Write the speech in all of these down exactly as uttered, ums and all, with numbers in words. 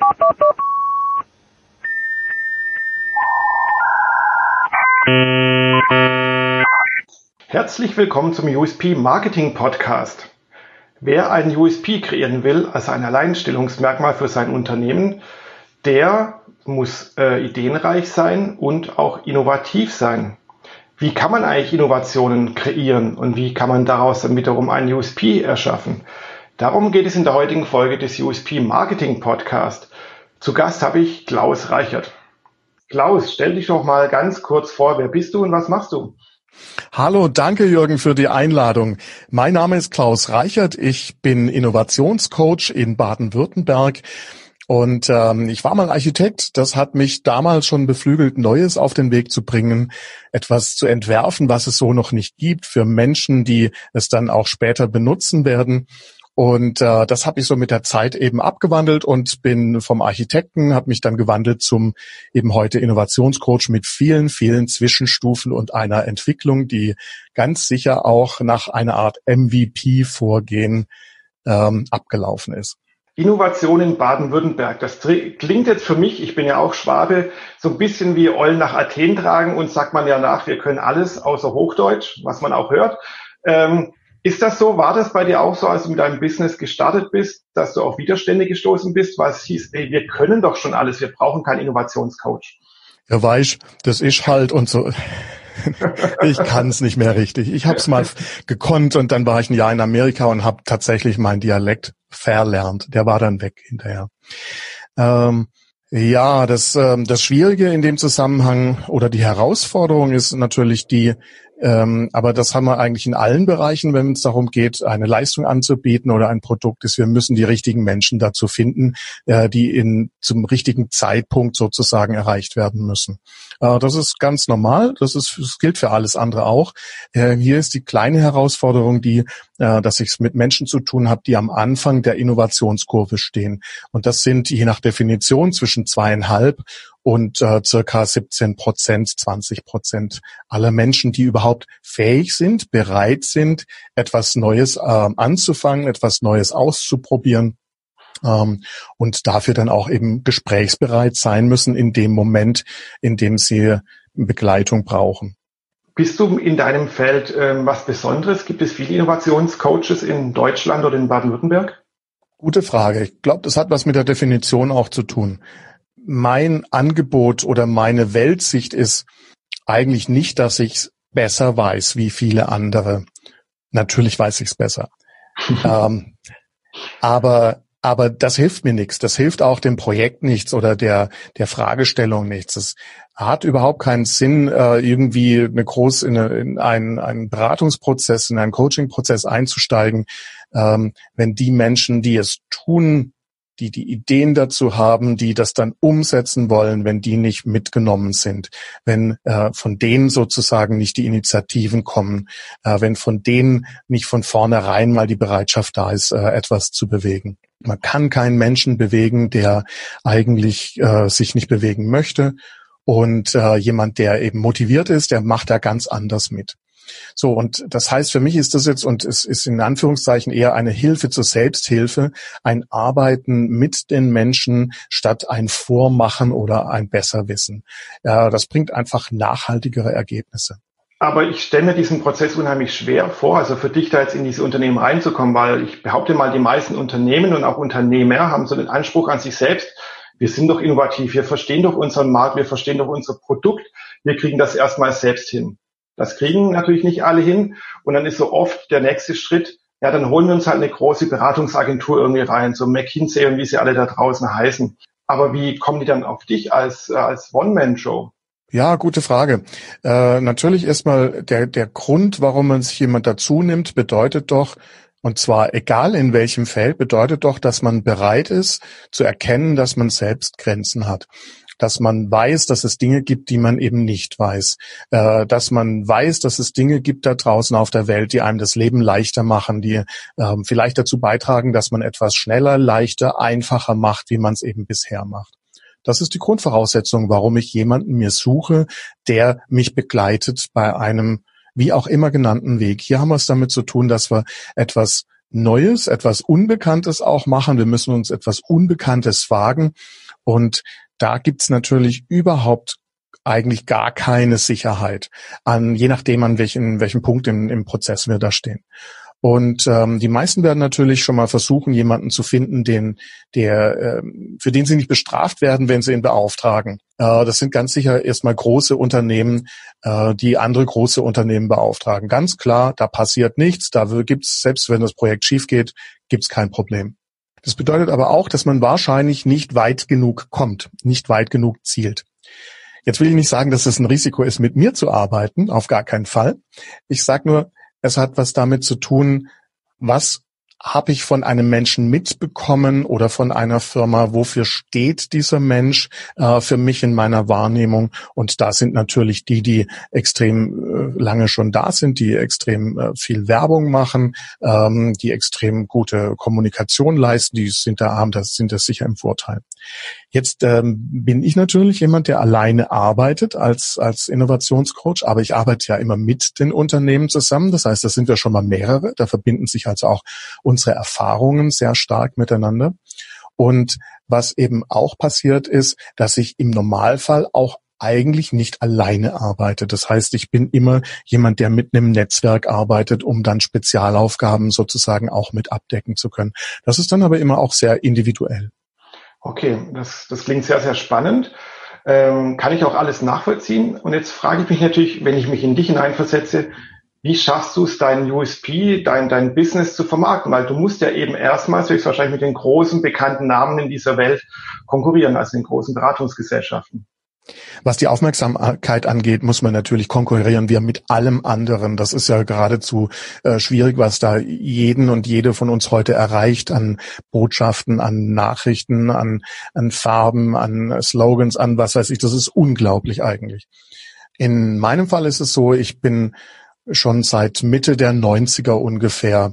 Herzlich willkommen zum U S P Marketing Podcast. Wer einen U S P kreieren will, also ein Alleinstellungsmerkmal für sein Unternehmen, der muss äh, ideenreich sein und auch innovativ sein. Wie kann man eigentlich Innovationen kreieren und wie kann man daraus dann wiederum einen U S P erschaffen? Darum geht es in der heutigen Folge des U S P Marketing Podcast. Zu Gast habe ich Klaus Reichert. Klaus, stell dich doch mal ganz kurz vor, wer bist du und was machst du? Hallo, danke Jürgen für die Einladung. Mein Name ist Klaus Reichert, ich bin Innovationscoach in Baden-Württemberg und ähm, ich war mal Architekt. Das hat mich damals schon beflügelt, Neues auf den Weg zu bringen, etwas zu entwerfen, was es so noch nicht gibt, für Menschen, die es dann auch später benutzen werden. Und äh, das habe ich so mit der Zeit eben abgewandelt und bin vom Architekten, habe mich dann gewandelt zum eben heute Innovationscoach mit vielen, vielen Zwischenstufen und einer Entwicklung, die ganz sicher auch nach einer Art M V P-Vorgehen ähm, abgelaufen ist. Innovation in Baden-Württemberg, das klingt jetzt für mich, ich bin ja auch Schwabe, so ein bisschen wie Eulen nach Athen tragen und sagt man ja nach, wir können alles außer Hochdeutsch, was man auch hört. Ähm, Ist das so? War das bei dir auch so, als du mit deinem Business gestartet bist, dass du auf Widerstände gestoßen bist, weil es hieß, ey, wir können doch schon alles, wir brauchen keinen Innovationscoach? Ja, weißt, das ist halt und so. Ich kann es nicht mehr richtig. Ich habe es mal gekonnt und dann war ich ein Jahr in Amerika und habe tatsächlich meinen Dialekt verlernt. Der war dann weg hinterher. Ähm, ja, das, ähm, das Schwierige in dem Zusammenhang oder die Herausforderung ist natürlich die, Ähm, aber das haben wir eigentlich in allen Bereichen, wenn es darum geht, eine Leistung anzubieten oder ein Produkt ist. Wir müssen die richtigen Menschen dazu finden, äh, die in zum richtigen Zeitpunkt sozusagen erreicht werden müssen. Äh, das ist ganz normal. Das ist, das gilt für alles andere auch. Äh, hier ist die kleine Herausforderung, die, äh, dass ich es mit Menschen zu tun habe, die am Anfang der Innovationskurve stehen. Und das sind je nach Definition zwischen zweieinhalb und äh, circa siebzehn Prozent, zwanzig Prozent aller Menschen, die überhaupt fähig sind, bereit sind, etwas Neues äh, anzufangen, etwas Neues auszuprobieren ähm, und dafür dann auch eben gesprächsbereit sein müssen in dem Moment, in dem sie Begleitung brauchen. Bist du in deinem Feld ähm, was Besonderes? Gibt es viele Innovationscoaches in Deutschland oder in Baden-Württemberg? Gute Frage. Ich glaube, das hat was mit der Definition auch zu tun. Mein Angebot oder meine Weltsicht ist eigentlich nicht, dass ich es besser weiß wie viele andere. Natürlich weiß ich es besser. ähm, aber aber das hilft mir nichts. Das hilft auch dem Projekt nichts oder der der Fragestellung nichts. Es hat überhaupt keinen Sinn, äh, irgendwie eine groß in, eine, in einen, einen Beratungsprozess, in einen Coachingprozess einzusteigen, ähm, wenn die Menschen, die es tun, die die Ideen dazu haben, die das dann umsetzen wollen, wenn die nicht mitgenommen sind, wenn äh, von denen sozusagen nicht die Initiativen kommen, äh, wenn von denen nicht von vornherein mal die Bereitschaft da ist, äh, etwas zu bewegen. Man kann keinen Menschen bewegen, der eigentlich äh, sich nicht bewegen möchte und äh, jemand, der eben motiviert ist, der macht da ganz anders mit. So, und das heißt, für mich ist das jetzt, und es ist in Anführungszeichen eher eine Hilfe zur Selbsthilfe, ein Arbeiten mit den Menschen statt ein Vormachen oder ein Besserwissen. Ja, das bringt einfach nachhaltigere Ergebnisse. Aber ich stelle mir diesen Prozess unheimlich schwer vor, also für dich da jetzt in diese Unternehmen reinzukommen, weil ich behaupte mal, die meisten Unternehmen und auch Unternehmer haben so den Anspruch an sich selbst, wir sind doch innovativ, wir verstehen doch unseren Markt, wir verstehen doch unser Produkt, wir kriegen das erstmal selbst hin. Das kriegen natürlich nicht alle hin. Und dann ist so oft der nächste Schritt, ja, dann holen wir uns halt eine große Beratungsagentur irgendwie rein, so McKinsey und wie sie alle da draußen heißen. Aber wie kommen die dann auf dich als, als One-Man-Show? Ja, gute Frage. Äh, natürlich erstmal der, der Grund, warum man sich jemand dazu nimmt, bedeutet doch, und zwar egal in welchem Feld, bedeutet doch, dass man bereit ist zu erkennen, dass man selbst Grenzen hat. Dass man weiß, dass es Dinge gibt, die man eben nicht weiß. Äh, dass man weiß, dass es Dinge gibt da draußen auf der Welt, die einem das Leben leichter machen, die äh, vielleicht dazu beitragen, dass man etwas schneller, leichter, einfacher macht, wie man es eben bisher macht. Das ist die Grundvoraussetzung, warum ich jemanden mir suche, der mich begleitet bei einem wie auch immer genannten Weg. Hier haben wir es damit zu tun, dass wir etwas Neues, etwas Unbekanntes auch machen. Wir müssen uns etwas Unbekanntes wagen. Und da gibt's natürlich überhaupt eigentlich gar keine Sicherheit, an je nachdem, an welchen, welchem Punkt im, im Prozess wir da stehen. Und ähm, die meisten werden natürlich schon mal versuchen, jemanden zu finden, den, der, äh, für den sie nicht bestraft werden, wenn sie ihn beauftragen. Äh, das sind ganz sicher erstmal große Unternehmen, äh, die andere große Unternehmen beauftragen. Ganz klar, da passiert nichts. Da gibt's, selbst wenn das Projekt schief geht, gibt's kein Problem. Das bedeutet aber auch, dass man wahrscheinlich nicht weit genug kommt, nicht weit genug zielt. Jetzt will ich nicht sagen, dass es ein Risiko ist, mit mir zu arbeiten, auf gar keinen Fall. Ich sage nur, es hat was damit zu tun, was habe ich von einem Menschen mitbekommen oder von einer Firma, wofür steht dieser Mensch äh, für mich in meiner Wahrnehmung. Und da sind natürlich die, die extrem äh, lange schon da sind, die extrem äh, viel Werbung machen, ähm, die extrem gute Kommunikation leisten, die sind da arm, das sind das sicher im Vorteil. Jetzt ähm, bin ich natürlich jemand, der alleine arbeitet als als Innovationscoach, aber ich arbeite ja immer mit den Unternehmen zusammen. Das heißt, da sind wir schon mal mehrere. Da verbinden sich also auch unsere Erfahrungen sehr stark miteinander. Und was eben auch passiert ist, dass ich im Normalfall auch eigentlich nicht alleine arbeite. Das heißt, ich bin immer jemand, der mit einem Netzwerk arbeitet, um dann Spezialaufgaben sozusagen auch mit abdecken zu können. Das ist dann aber immer auch sehr individuell. Okay, das, das klingt sehr, sehr spannend. Ähm, kann ich auch alles nachvollziehen. Und jetzt frage ich mich natürlich, wenn ich mich in dich hineinversetze, wie schaffst du es, deinen U S P, dein, dein Business zu vermarkten? Weil du musst ja eben erstmals höchstwahrscheinlich mit den großen, bekannten Namen in dieser Welt konkurrieren, also den großen Beratungsgesellschaften. Was die Aufmerksamkeit angeht, muss man natürlich konkurrieren wir mit allem anderen. Das ist ja geradezu äh, schwierig, was da jeden und jede von uns heute erreicht an Botschaften, an Nachrichten, an, an Farben, an Slogans, an was weiß ich. Das ist unglaublich eigentlich. In meinem Fall ist es so, ich bin schon seit Mitte der neunziger ungefähr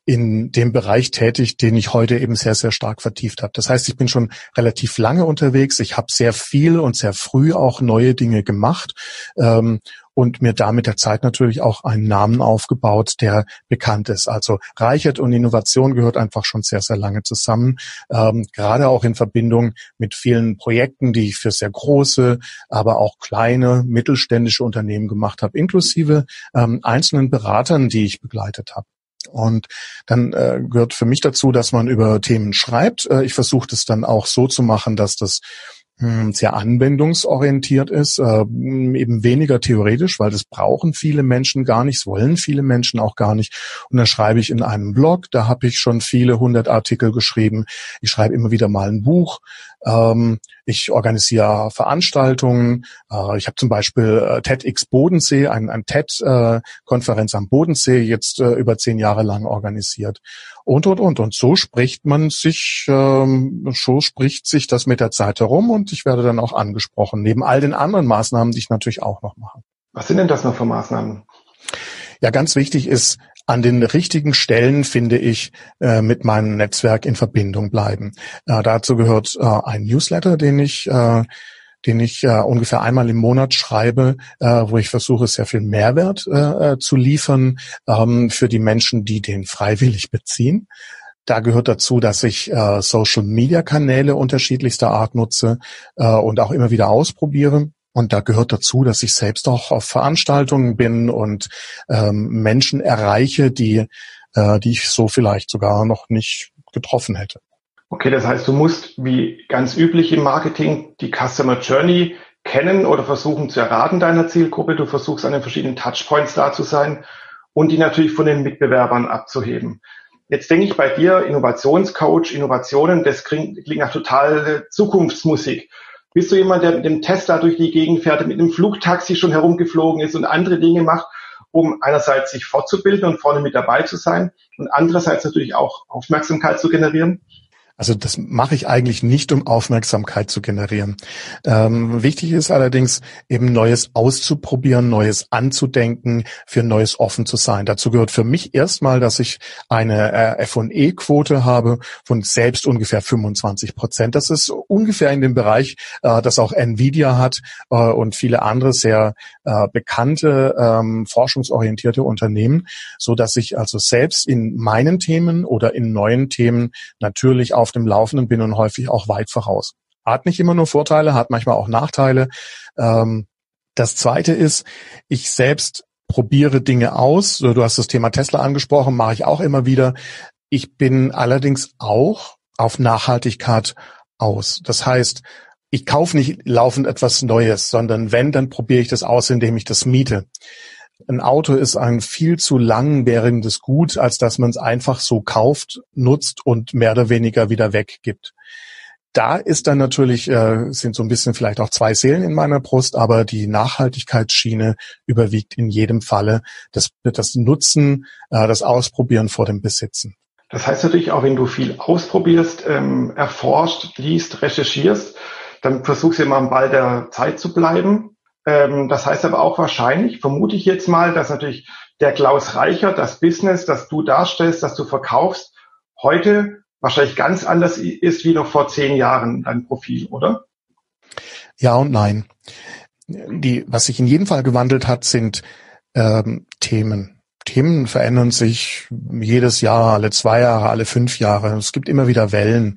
in dem Bereich tätig, den ich heute eben sehr, sehr stark vertieft habe. Das heißt, ich bin schon relativ lange unterwegs. Ich habe sehr viel und sehr früh auch neue Dinge gemacht ähm, und mir da mit der Zeit natürlich auch einen Namen aufgebaut, der bekannt ist. Also Reichert und Innovation gehört einfach schon sehr, sehr lange zusammen. Ähm, gerade auch in Verbindung mit vielen Projekten, die ich für sehr große, aber auch kleine, mittelständische Unternehmen gemacht habe, inklusive ähm, einzelnen Beratern, die ich begleitet habe. Und dann äh, gehört für mich dazu, dass man über Themen schreibt. Äh, ich versuche das dann auch so zu machen, dass das mh, sehr anwendungsorientiert ist, äh, eben weniger theoretisch, weil das brauchen viele Menschen gar nicht, das wollen viele Menschen auch gar nicht. Und dann schreibe ich in einem Blog, da habe ich schon viele hundert Artikel geschrieben. Ich schreibe immer wieder mal ein Buch. Ähm, ich organisiere Veranstaltungen. Äh, ich habe zum Beispiel äh, TEDx Bodensee, ein, ein TED-Konferenz am Bodensee jetzt äh, über zehn Jahre lang organisiert. Und, und, und. Und so spricht man sich, ähm, so spricht sich das mit der Zeit herum und ich werde dann auch angesprochen, neben all den anderen Maßnahmen, die ich natürlich auch noch mache. Was sind denn das noch für Maßnahmen? Ja, ganz wichtig ist, an den richtigen Stellen, finde ich, äh, mit meinem Netzwerk in Verbindung bleiben. Äh, dazu gehört äh, ein Newsletter, den ich, äh, den ich äh, ungefähr einmal im Monat schreibe, äh, wo ich versuche, sehr viel Mehrwert äh, zu liefern ähm, für die Menschen, die den freiwillig beziehen. Da gehört dazu, dass ich äh, Social-Media-Kanäle unterschiedlichster Art nutze äh, und auch immer wieder ausprobiere. Und da gehört dazu, dass ich selbst auch auf Veranstaltungen bin und ähm, Menschen erreiche, die, äh, die ich so vielleicht sogar noch nicht getroffen hätte. Okay, das heißt, du musst wie ganz üblich im Marketing die Customer Journey kennen oder versuchen zu erraten deiner Zielgruppe. Du versuchst an den verschiedenen Touchpoints da zu sein und die natürlich von den Mitbewerbern abzuheben. Jetzt denke ich bei dir, Innovationscoach, Innovationen, das klingt, klingt nach total Zukunftsmusik. Bist du jemand, der mit dem Tesla durch die Gegend fährt, mit einem Flugtaxi schon herumgeflogen ist und andere Dinge macht, um einerseits sich fortzubilden und vorne mit dabei zu sein und andererseits natürlich auch Aufmerksamkeit zu generieren? Also das mache ich eigentlich nicht, um Aufmerksamkeit zu generieren. Ähm, wichtig ist allerdings eben Neues auszuprobieren, Neues anzudenken, für Neues offen zu sein. Dazu gehört für mich erstmal, dass ich eine äh, F und E-Quote habe von selbst ungefähr fünfundzwanzig Prozent. Das ist ungefähr in dem Bereich, äh, das auch Nvidia hat äh, und viele andere sehr äh, bekannte ähm, forschungsorientierte Unternehmen, so dass ich also selbst in meinen Themen oder in neuen Themen natürlich auf dem Laufenden bin und häufig auch weit voraus. Hat nicht immer nur Vorteile, hat manchmal auch Nachteile. Ähm, das Zweite ist, ich selbst probiere Dinge aus. Du hast das Thema Tesla angesprochen, mache ich auch immer wieder. Ich bin allerdings auch auf Nachhaltigkeit aus. Das heißt, ich kaufe nicht laufend etwas Neues, sondern wenn, dann probiere ich das aus, indem ich das miete. Ein Auto ist ein viel zu langwährendes Gut, als dass man es einfach so kauft, nutzt und mehr oder weniger wieder weggibt. Da ist dann natürlich, äh, sind so ein bisschen vielleicht auch zwei Seelen in meiner Brust, aber die Nachhaltigkeitsschiene überwiegt in jedem Falle das, das Nutzen, äh, das Ausprobieren vor dem Besitzen. Das heißt natürlich auch, wenn du viel ausprobierst, ähm, erforscht, liest, recherchierst, dann versuchst du immer am Ball der Zeit zu bleiben. Ähm, das heißt aber auch wahrscheinlich, vermute ich jetzt mal, dass natürlich der Klaus Reichert, das Business, das du darstellst, das du verkaufst, heute wahrscheinlich ganz anders ist wie noch vor zehn Jahren dein Profil, oder? Ja und nein. Die, was sich in jedem Fall gewandelt hat, sind ähm, Themen. Themen verändern sich jedes Jahr, alle zwei Jahre, alle fünf Jahre. Es gibt immer wieder Wellen.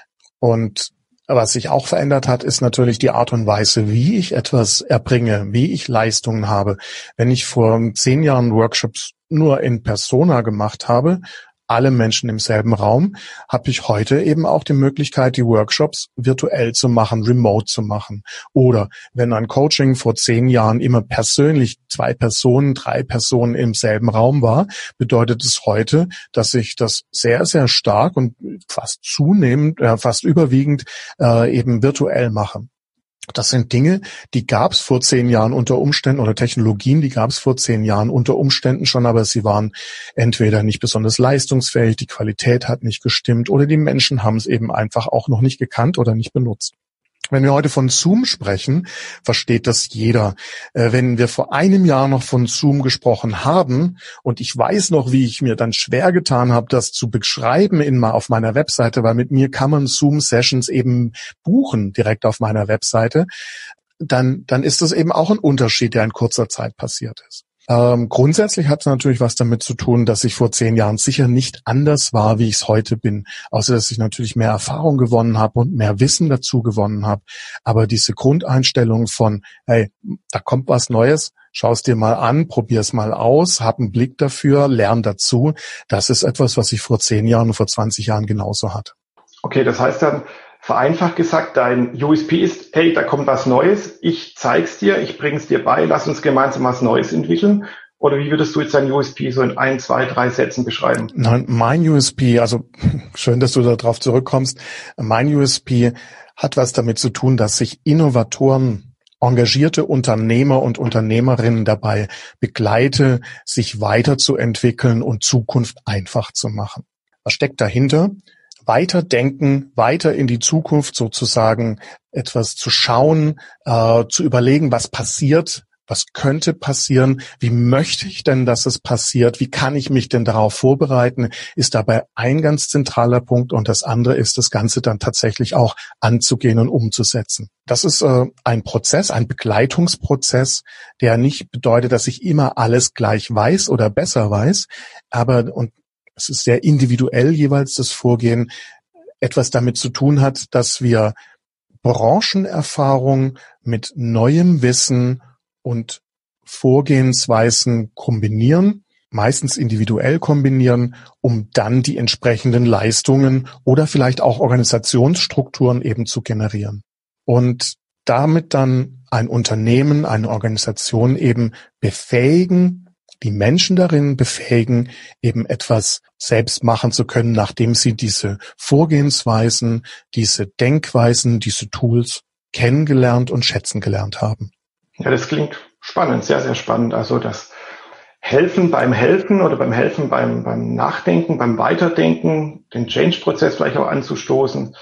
Und was sich auch verändert hat, ist natürlich die Art und Weise, wie ich etwas erbringe, wie ich Leistungen habe. Wenn ich vor zehn Jahren Workshops nur in Persona gemacht habe, alle Menschen im selben Raum, habe ich heute eben auch die Möglichkeit, die Workshops virtuell zu machen, remote zu machen. Oder wenn ein Coaching vor zehn Jahren immer persönlich zwei Personen, drei Personen im selben Raum war, bedeutet es heute, dass ich das sehr, sehr stark und fast zunehmend, äh, fast überwiegend äh, eben virtuell mache. Das sind Dinge, die gab es vor zehn Jahren unter Umständen, oder Technologien, die gab es vor zehn Jahren unter Umständen schon, aber sie waren entweder nicht besonders leistungsfähig, die Qualität hat nicht gestimmt oder die Menschen haben es eben einfach auch noch nicht gekannt oder nicht benutzt. Wenn wir heute von Zoom sprechen, versteht das jeder. Äh, wenn wir vor einem Jahr noch von Zoom gesprochen haben und ich weiß noch, wie ich mir dann schwer getan habe, das zu beschreiben in mal auf meiner Webseite, weil mit mir kann man Zoom-Sessions eben buchen direkt auf meiner Webseite, dann, dann ist das eben auch ein Unterschied, der in kurzer Zeit passiert ist. Ähm, grundsätzlich hat es natürlich was damit zu tun, dass ich vor zehn Jahren sicher nicht anders war, wie ich es heute bin. Außer, dass ich natürlich mehr Erfahrung gewonnen habe und mehr Wissen dazu gewonnen habe. Aber diese Grundeinstellung von, hey, da kommt was Neues, schau es dir mal an, probier es mal aus, hab einen Blick dafür, lern dazu. Das ist etwas, was ich vor zehn Jahren und vor zwanzig Jahren genauso hatte. Okay, das heißt dann, vereinfacht gesagt, dein U S P ist, hey, da kommt was Neues, ich zeig's dir, ich bring's dir bei, lass uns gemeinsam was Neues entwickeln. Oder wie würdest du jetzt dein U S P so in ein, zwei, drei Sätzen beschreiben? Nein, mein U S P, also schön, dass du darauf zurückkommst, mein U S P hat was damit zu tun, dass sich Innovatoren, engagierte Unternehmer und Unternehmerinnen dabei begleite, sich weiterzuentwickeln und Zukunft einfach zu machen. Was steckt dahinter? Weiterdenken, weiter in die Zukunft sozusagen, etwas zu schauen, äh, zu überlegen, was passiert, was könnte passieren, wie möchte ich denn, dass es passiert, wie kann ich mich denn darauf vorbereiten, ist dabei ein ganz zentraler Punkt und das andere ist, das Ganze dann tatsächlich auch anzugehen und umzusetzen. Das ist äh, ein Prozess, ein Begleitungsprozess, der nicht bedeutet, dass ich immer alles gleich weiß oder besser weiß, aber und es ist sehr individuell jeweils das Vorgehen, etwas damit zu tun hat, dass wir Branchenerfahrung mit neuem Wissen und Vorgehensweisen kombinieren, meistens individuell kombinieren, um dann die entsprechenden Leistungen oder vielleicht auch Organisationsstrukturen eben zu generieren. Und damit dann ein Unternehmen, eine Organisation eben befähigen, die Menschen darin befähigen, eben etwas selbst machen zu können, nachdem sie diese Vorgehensweisen, diese Denkweisen, diese Tools kennengelernt und schätzen gelernt haben. Ja, das klingt spannend, sehr, sehr spannend. Also das helfen beim Helfen oder beim Helfen beim, beim Nachdenken, beim Weiterdenken, den Change-Prozess vielleicht auch anzustoßen.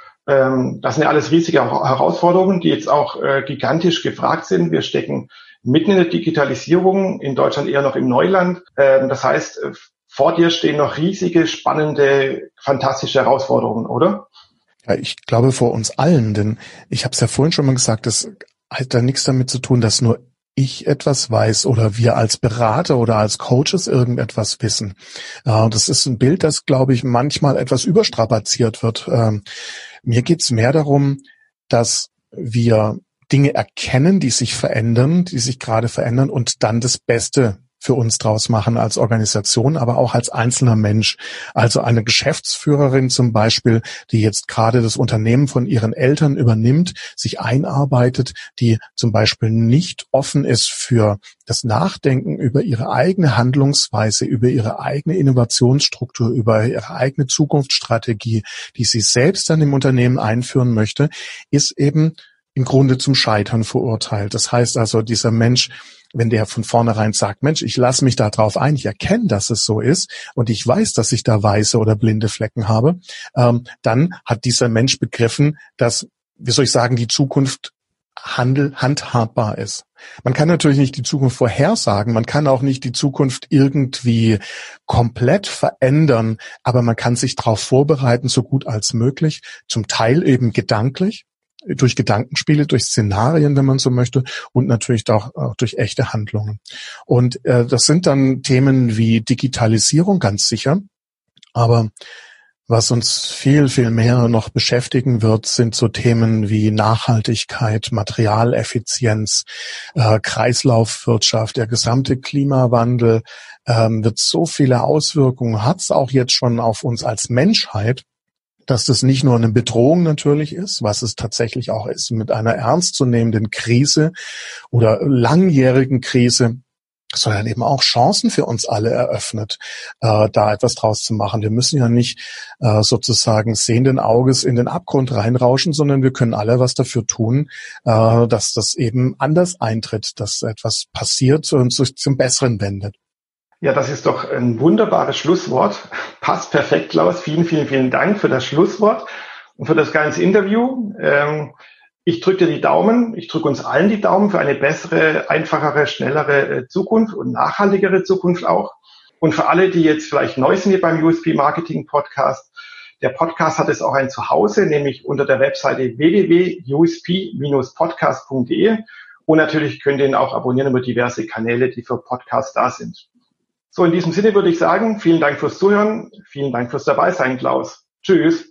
Ähm, das sind ja alles riesige Herausforderungen, die jetzt auch äh, gigantisch gefragt sind. Wir stecken mitten in der Digitalisierung, in Deutschland eher noch im Neuland. Ähm, das heißt, äh, vor dir stehen noch riesige, spannende, fantastische Herausforderungen, oder? Ja, ich glaube vor uns allen, denn ich habe es ja vorhin schon mal gesagt, das hat da nichts damit zu tun, dass nur ich etwas weiß oder wir als Berater oder als Coaches irgendetwas wissen. Äh, das ist ein Bild, das, glaube ich, manchmal etwas überstrapaziert wird. Ähm, mir geht's mehr darum, dass wir Dinge erkennen, die sich verändern, die sich gerade verändern und dann das Beste für uns draus machen als Organisation, aber auch als einzelner Mensch. Also eine Geschäftsführerin zum Beispiel, die jetzt gerade das Unternehmen von ihren Eltern übernimmt, sich einarbeitet, die zum Beispiel nicht offen ist für das Nachdenken über ihre eigene Handlungsweise, über ihre eigene Innovationsstruktur, über ihre eigene Zukunftsstrategie, die sie selbst dann im Unternehmen einführen möchte, ist eben im Grunde zum Scheitern verurteilt. Das heißt also, dieser Mensch, wenn der von vornherein sagt, Mensch, ich lasse mich da drauf ein, ich erkenne, dass es so ist und ich weiß, dass ich da weiße oder blinde Flecken habe, ähm, dann hat dieser Mensch begriffen, dass, wie soll ich sagen, die Zukunft handel, handhabbar ist. Man kann natürlich nicht die Zukunft vorhersagen, man kann auch nicht die Zukunft irgendwie komplett verändern, aber man kann sich darauf vorbereiten, so gut als möglich, zum Teil eben gedanklich, durch Gedankenspiele, durch Szenarien, wenn man so möchte, und natürlich auch, auch durch echte Handlungen. Und äh, das sind dann Themen wie Digitalisierung, ganz sicher. Aber was uns viel, viel mehr noch beschäftigen wird, sind so Themen wie Nachhaltigkeit, Materialeffizienz, äh, Kreislaufwirtschaft, der gesamte Klimawandel ähm, wird so viele Auswirkungen, hat es auch jetzt schon auf uns als Menschheit, dass das nicht nur eine Bedrohung natürlich ist, was es tatsächlich auch ist, mit einer ernstzunehmenden Krise oder langjährigen Krise, sondern eben auch Chancen für uns alle eröffnet, äh, da etwas draus zu machen. Wir müssen ja nicht äh, sozusagen sehenden Auges in den Abgrund reinrauschen, sondern wir können alle was dafür tun, äh, dass das eben anders eintritt, dass etwas passiert und sich zum Besseren wendet. Ja, das ist doch ein wunderbares Schlusswort. Passt perfekt, Klaus. Vielen, vielen, vielen Dank für das Schlusswort und für das ganze Interview. Ähm, ich drücke dir die Daumen. Ich drücke uns allen die Daumen für eine bessere, einfachere, schnellere Zukunft und nachhaltigere Zukunft auch. Und für alle, die jetzt vielleicht neu sind hier beim U S P Marketing Podcast, der Podcast hat es auch ein Zuhause, nämlich unter der Webseite w w w punkt u s p dash podcast punkt d e. Und natürlich könnt ihr ihn auch abonnieren über diverse Kanäle, die für Podcasts da sind. So, in diesem Sinne würde ich sagen, vielen Dank fürs Zuhören, vielen Dank fürs Dabeisein, Klaus. Tschüss.